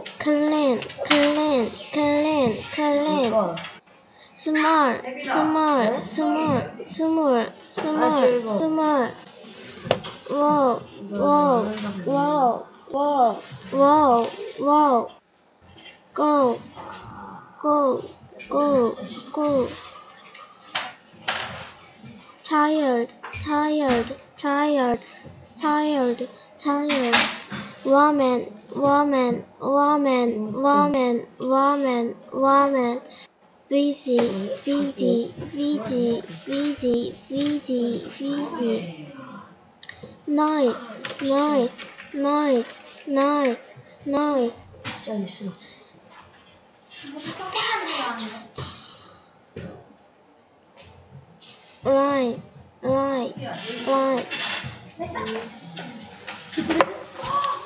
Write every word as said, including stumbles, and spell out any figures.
clean, clean, clean, clean. Small, small, small, small, small, small. Wow, wow, wow, wow, wow, wow. Go, go, go, go. Tired, tired, tired, tired, tired. Woman, woman, woman, woman, woman, woman. Busy, busy, busy, busy, busy, busy. Noise, noise, noise, noise, noise. Line, line, line.